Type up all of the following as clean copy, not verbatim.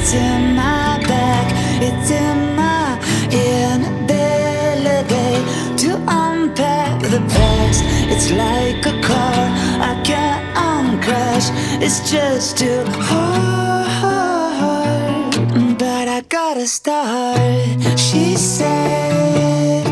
It's in my back, it's in my inability to unpack the past. It's like a car I can't uncrash. It's just too hard, but I gotta start. She said,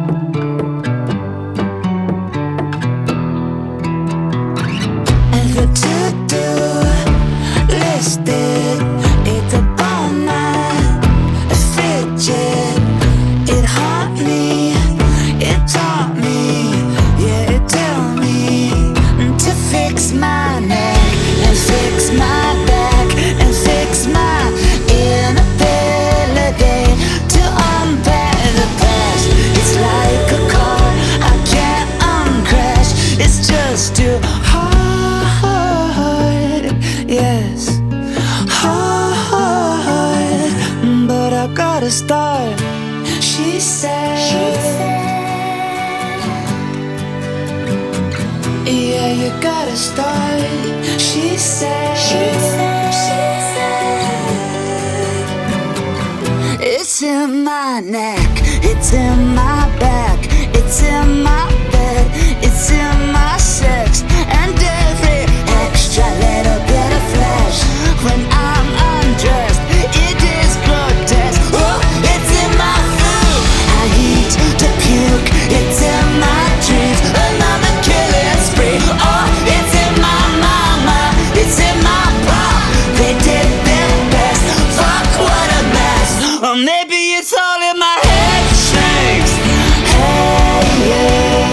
and the to-do listed, it's upon my fidget. It haunt me, it taught me, yeah, it tell me to fix my neck and fix my back and fix my inability to unpack the past. It's like a car I can't uncrash. It's just too hard, yes, hard, but I gotta start. She said, yeah, you gotta start. She said, it's in my neck, it's in my back, it's in my bed, it's in my sex, and every extra little bit of flesh when I'm undressed. It is grotesque. Oh, it's in my food. I eat to puke. It's in my dreams. Another killing spree. Oh, it's in my mama. It's in my pop. They did their best. Fuck, what a mess. Or maybe it's all in my head strings. Hey, yeah.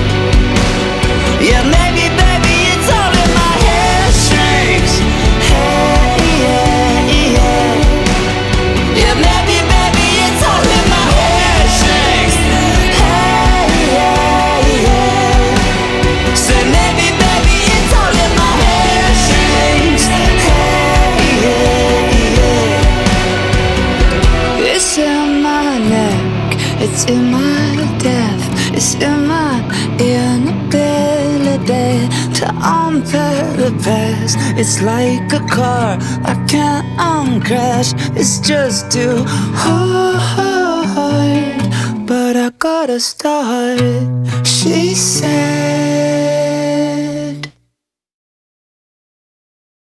Yeah, maybe, baby, it's all in my head strings. Hey, yeah, yeah. Yeah, maybe, baby, it's all in my head strings. Hey, yeah, yeah. Say maybe, baby, it's all in my head strings. Hey, yeah, yeah. It's in my neck, it's in my death, it's in my inability to unpack the past. It's like a car I can't uncrash. It's just too hard, but I gotta start. She said,